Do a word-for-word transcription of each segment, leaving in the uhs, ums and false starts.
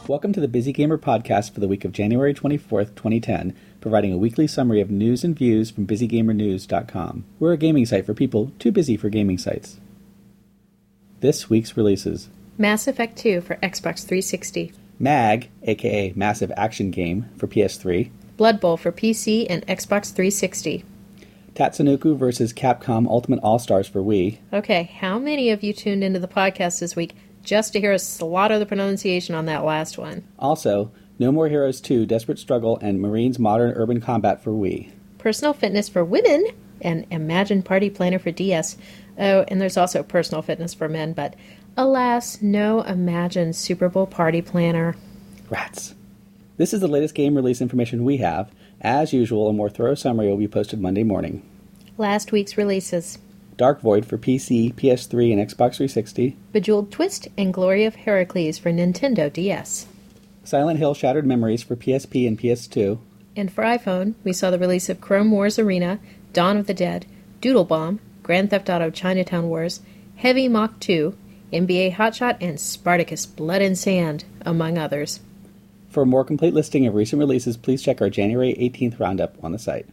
Welcome to the Busy Gamer podcast for the week of January twenty-fourth, twenty ten, providing a weekly summary of news and views from busy gamer news dot com. We're a gaming site for people too busy for gaming sites. This week's releases: Mass Effect two for Xbox three sixty. MAG, aka Massive Action Game, for P S three. Blood Bowl for P C and Xbox three sixty. Tatsunoko versus. Capcom Ultimate All-Stars for Wii. Okay, how many of you tuned into the podcast this week just to hear us slaughter the pronunciation on that last one? Also, No More Heroes two, Desperate Struggle, and Marines Modern Urban Combat for Wii. Personal Fitness for Women and Imagine Party Planner for D S. Oh, and there's also Personal Fitness for Men, but alas, no Imagine Super Bowl Party Planner. Rats. This is the latest game release information we have. As usual, a more thorough summary will be posted Monday morning. Last week's releases: Dark Void for P C, P S three, and Xbox three sixty. Bejeweled Twist and Glory of Heracles for Nintendo D S. Silent Hill Shattered Memories for P S P and P S two. And for iPhone, we saw the release of Chrome Wars Arena, Dawn of the Dead, Doodle Bomb, Grand Theft Auto Chinatown Wars, Heavy Mach two, N B A Hotshot, and Spartacus Blood and Sand, among others. For a more complete listing of recent releases, please check our January eighteenth roundup on the site.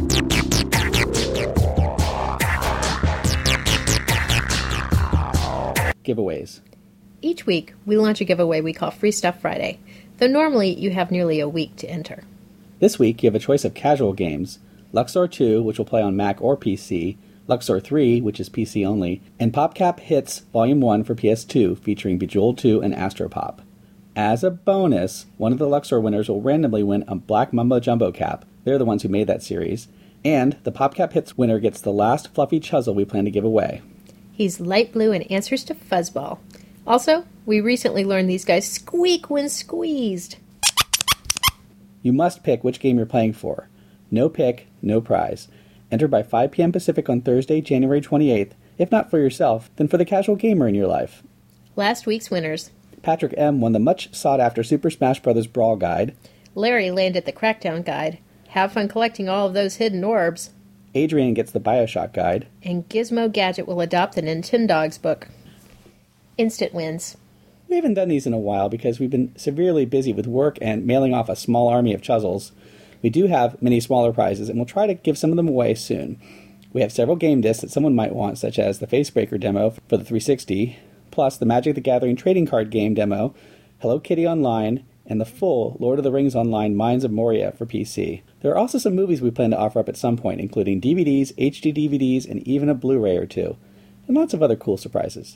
Giveaways. Each week, we launch a giveaway we call Free Stuff Friday, though normally you have nearly a week to enter. This week, you have a choice of casual games: Luxor two, which will play on Mac or P C, Luxor three, which is P C only, and PopCap Hits Volume one for P S two, featuring Bejeweled two and Astropop. As a bonus, one of the Luxor winners will randomly win a Black Mumbo Jumbo cap. They're the ones who made that series. And the PopCap Hits winner gets the last fluffy Chuzzle we plan to give away. He's light blue and answers to Fuzzball. Also, we recently learned these guys squeak when squeezed. You must pick which game you're playing for. No pick, no prize. Enter by five p.m. Pacific on Thursday, January twenty-eighth. If not for yourself, then for the casual gamer in your life. Last week's winners: Patrick M. won the much-sought-after Super Smash Bros. Brawl Guide. Larry landed the Crackdown Guide. Have fun collecting all of those hidden orbs. Adrian gets the Bioshock Guide. And Gizmo Gadget will adopt the Nintendogs book. Instant wins. We haven't done these in a while because we've been severely busy with work and mailing off a small army of Chuzzles. We do have many smaller prizes, and we'll try to give some of them away soon. We have several game discs that someone might want, such as the Facebreaker demo for the three sixty, plus the Magic the Gathering trading card game demo, Hello Kitty Online, and the full Lord of the Rings Online Mines of Moria for P C. There are also some movies we plan to offer up at some point, including D V Ds, H D D V Ds, and even a Blu-ray or two, and lots of other cool surprises.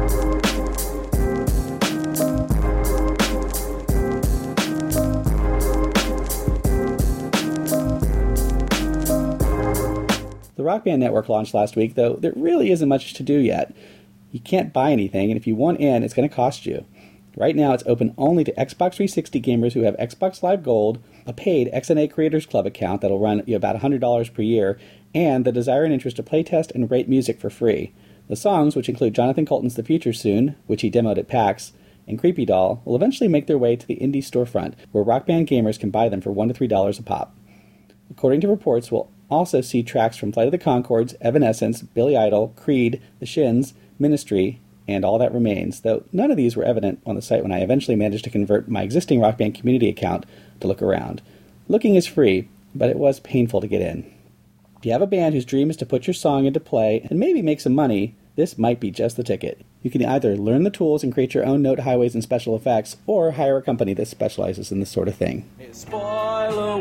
The Rock Band Network launched last week, though there really isn't much to do yet. You can't buy anything, and if you want in, it's going to cost you. Right now, it's open only to Xbox three sixty gamers who have Xbox Live Gold, a paid X N A Creators Club account that'll run you about one hundred dollars per year, and the desire and interest to playtest and rate music for free. The songs, which include Jonathan Coulton's The Future Soon, which he demoed at PAX, and Creepy Doll, will eventually make their way to the indie storefront, where Rock Band gamers can buy them for one to three dollars a pop. According to reports, we'll also see tracks from Flight of the Conchords, Evanescence, Billy Idol, Creed, The Shins, Ministry, and All That Remains, though none of these were evident on the site when I eventually managed to convert my existing Rock Band community account to look around. Looking is free, but it was painful to get in. If you have a band whose dream is to put your song into play and maybe make some money, this might be just the ticket. You can either learn the tools and create your own note highways and special effects, or hire a company that specializes in this sort of thing. Spoiler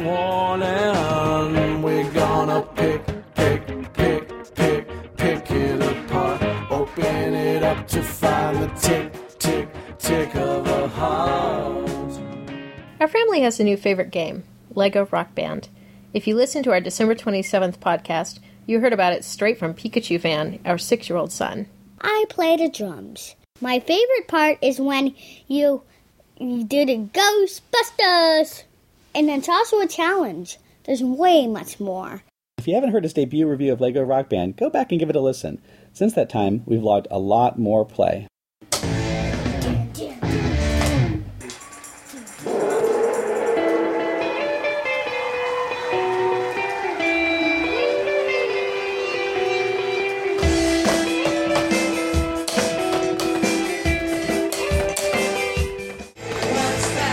warning, we're gonna pick, pick, pick, pick, pick it apart. Open it up to find the tick, tick, tick of a heart. Our family has a new favorite game, Lego Rock Band. If you listen to our December twenty-seventh podcast, you heard about it straight from Pikachu Fan, our six-year-old son. I play the drums. My favorite part is when you, you do the Ghostbusters. And it's also a challenge. There's way much more. If you haven't heard his debut review of Lego Rock Band, go back and give it a listen. Since that time, we've logged a lot more play. What's that?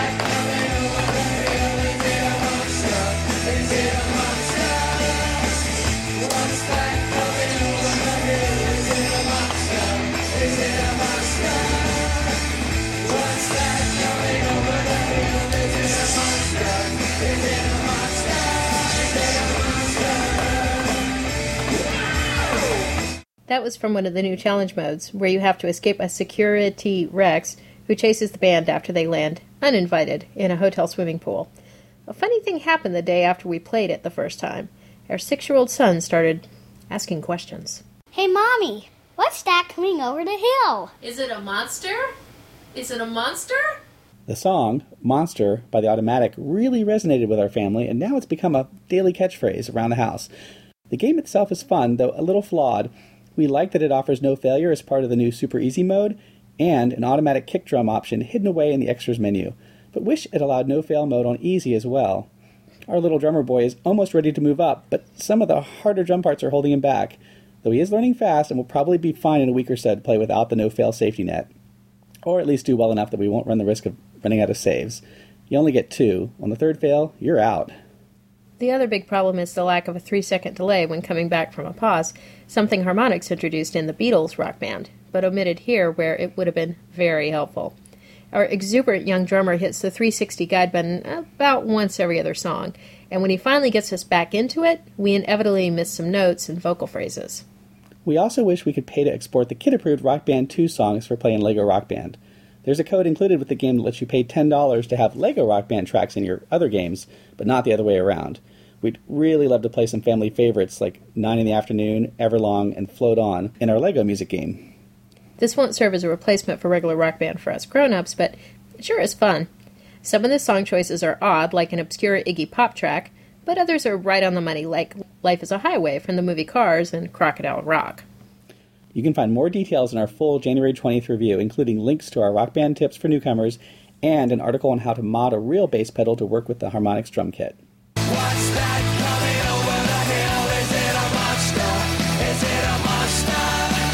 That was from one of the new challenge modes, where you have to escape a security Rex who chases the band after they land, uninvited, in a hotel swimming pool. A funny thing happened the day after we played it the first time. Our six-year-old son started asking questions. Hey, Mommy, what's that coming over the hill? Is it a monster? Is it a monster? The song, Monster, by The Automatic, really resonated with our family, and now it's become a daily catchphrase around the house. The game itself is fun, though a little flawed. We like that it offers no failure as part of the new Super Easy mode, and an automatic kick drum option hidden away in the extras menu, but wish it allowed no fail mode on easy as well. Our little drummer boy is almost ready to move up, but some of the harder drum parts are holding him back, though he is learning fast and will probably be fine in a week or so to play without the no fail safety net. Or at least do well enough that we won't run the risk of running out of saves. You only get two. On the third fail, you're out. The other big problem is the lack of a three-second delay when coming back from a pause, something Harmonix introduced in the Beatles Rock Band, but omitted here where it would have been very helpful. Our exuberant young drummer hits the three sixty guide button about once every other song, and when he finally gets us back into it, we inevitably miss some notes and vocal phrases. We also wish we could pay to export the kid-approved Rock Band two songs for playing Lego Rock Band. There's a code included with the game that lets you pay ten dollars to have Lego Rock Band tracks in your other games, but not the other way around. We'd really love to play some family favorites like Nine in the Afternoon, Everlong, and Float On in our Lego music game. This won't serve as a replacement for regular Rock Band for us grown-ups, but it sure is fun. Some of the song choices are odd, like an obscure Iggy Pop track, but others are right on the money, like Life is a Highway from the movie Cars and Crocodile Rock. You can find more details in our full January twentieth review, including links to our Rock Band tips for newcomers and an article on how to mod a real bass pedal to work with the Harmonix drum kit. What's that coming over the hill? Is it a monster? Is it a monster?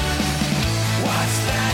What's that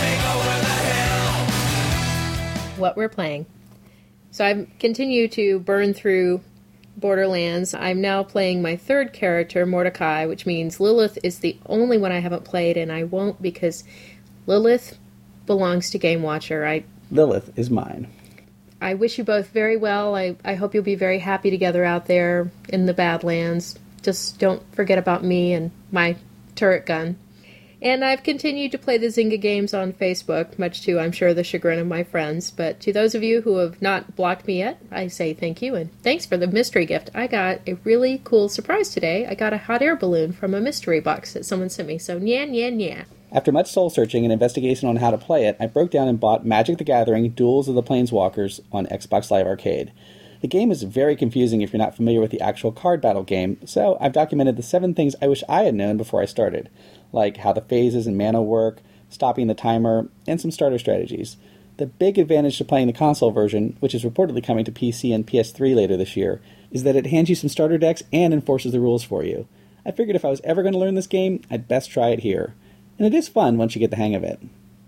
coming over the hill? What we're playing. So I continue to burn through Borderlands. I'm now playing my third character, Mordecai, which means Lilith is the only one I haven't played, and I won't because Lilith belongs to Game Watcher. I Lilith is mine. I wish you both very well. I, I hope you'll be very happy together out there in the Badlands. Just don't forget about me and my turret gun. And I've continued to play the Zynga games on Facebook, much to, I'm sure, the chagrin of my friends. But to those of you who have not blocked me yet, I say thank you, and thanks for the mystery gift. I got a really cool surprise today. I got a hot air balloon from a mystery box that someone sent me, so nya, nya, nya. After much soul-searching and investigation on how to play it, I broke down and bought Magic the Gathering Duels of the Planeswalkers on Xbox Live Arcade. The game is very confusing if you're not familiar with the actual card battle game, so I've documented the seven things I wish I had known before I started, like how the phases and mana work, stopping the timer, and some starter strategies. The big advantage to playing the console version, which is reportedly coming to P C and P S three later this year, is that it hands you some starter decks and enforces the rules for you. I figured if I was ever going to learn this game, I'd best try it here. And it is fun once you get the hang of it.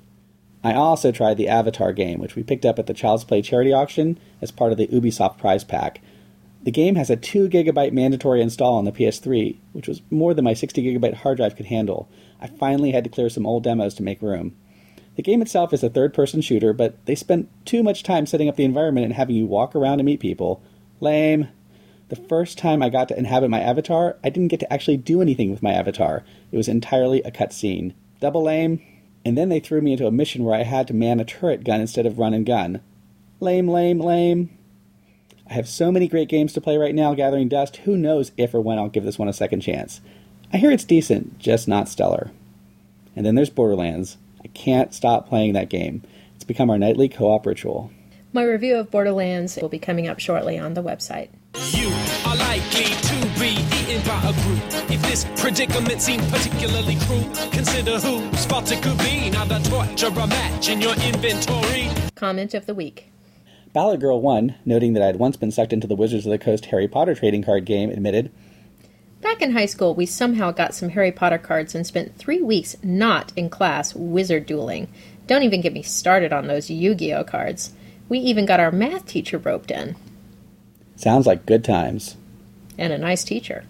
I also tried the Avatar game, which we picked up at the Child's Play charity auction as part of the Ubisoft prize pack. The game has a two gigabyte mandatory install on the P S three, which was more than my sixty gigabyte hard drive could handle. I finally had to clear some old demos to make room. The game itself is a third-person shooter, but they spent too much time setting up the environment and having you walk around and meet people. Lame. The first time I got to inhabit my avatar, I didn't get to actually do anything with my avatar. It was entirely a cutscene. Double lame. And then they threw me into a mission where I had to man a turret gun instead of run and gun. Lame, lame, lame. I have so many great games to play right now, Gathering Dust, who knows if or when I'll give this one a second chance. I hear it's decent, just not stellar. And then there's Borderlands. I can't stop playing that game. It's become our nightly co-op ritual. My review of Borderlands will be coming up shortly on the website. You are likely to be eaten by a group. If this predicament seems particularly cruel, consider whose fault it could be. Now the torture a match in your inventory. Comment of the week. Ballad Girl one, noting that I had once been sucked into the Wizards of the Coast Harry Potter trading card game, admitted, Back in high school, we somehow got some Harry Potter cards and spent three weeks not in class wizard dueling. Don't even get me started on those Yu-Gi-Oh cards. We even got our math teacher roped in. Sounds like good times. And a nice teacher.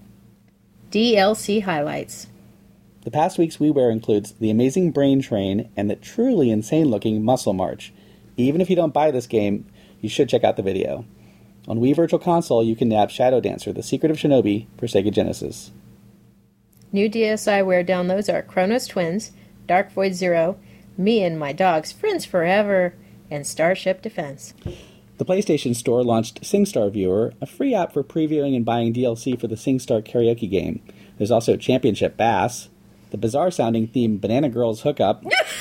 D L C highlights. The past week's WiiWare includes the amazing Brain Train and the truly insane-looking Muscle March. Even if you don't buy this game, you should check out the video. On Wii Virtual Console, you can nab Shadow Dancer, The Secret of Shinobi, for Sega Genesis. New D S i Ware downloads are Chronos Twins, Dark Void Zero, Me and My Dogs Friends Forever, and Starship Defense. The PlayStation Store launched SingStar Viewer, a free app for previewing and buying D L C for the SingStar karaoke game. There's also Championship Bass, the bizarre-sounding theme Banana Girls Hookup,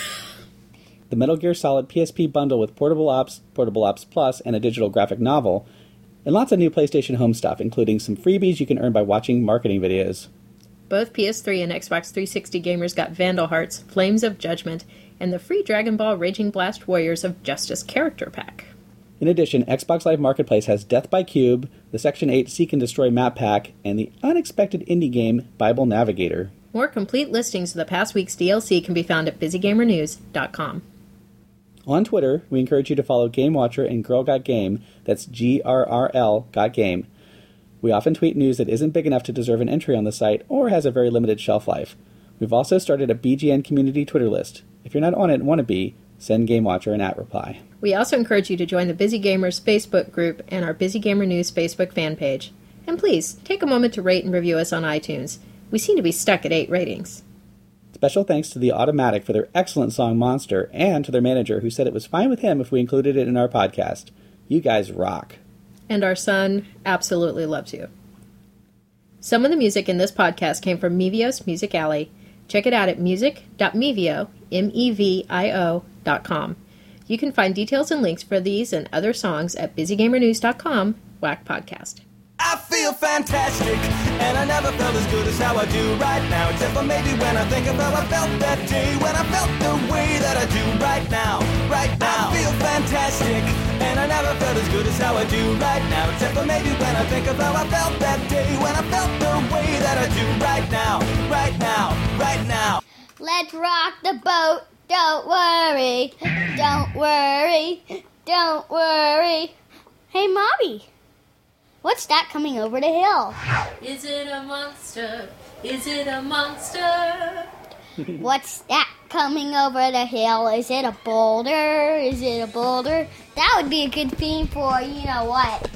the Metal Gear Solid P S P bundle with Portable Ops, Portable Ops Plus, and a digital graphic novel, and lots of new PlayStation Home stuff, including some freebies you can earn by watching marketing videos. Both P S three and Xbox three sixty gamers got Vandal Hearts, Flames of Judgment, and the free Dragon Ball Raging Blast Warriors of Justice character pack. In addition, Xbox Live Marketplace has Death by Cube, the Section eight Seek and Destroy map pack, and the unexpected indie game Bible Navigator. More complete listings of the past week's D L C can be found at busy gamer news dot com. On Twitter, we encourage you to follow Game Watcher and Girl Got Game, that's G R R L Got Game. We often tweet news that isn't big enough to deserve an entry on the site or has a very limited shelf life. We've also started a B G N community Twitter list. If you're not on it and want to be, send Game Watcher an at reply. We also encourage you to join the Busy Gamers Facebook group and our Busy Gamer News Facebook fan page. And please, take a moment to rate and review us on iTunes. We seem to be stuck at eight ratings. Special thanks to The Automatic for their excellent song Monster, and to their manager who said it was fine with him if we included it in our podcast. You guys rock. And our son absolutely loves you. Some of the music in this podcast came from Mevios Music Alley. Check it out at music dot mevio, M E V I O, dot com. You can find details and links for these and other songs at busy gamer news dot com, Whack Podcast. I feel fantastic, and I never felt as good as how I do right now. Except for maybe when I think of how I felt that day, when I felt the way that I do right now, right now. I feel fantastic, and I never felt as good as how I do right now. Except for maybe when I think of how I felt that day, when I felt the way that I do right now, right now, right now. Let's rock the boat. Don't worry. Don't worry. Don't worry. Hey, Mommy. What's that coming over the hill? Is it a monster? Is it a monster? What's that coming over the hill? Is it a boulder? Is it a boulder? That would be a good theme for, you know what?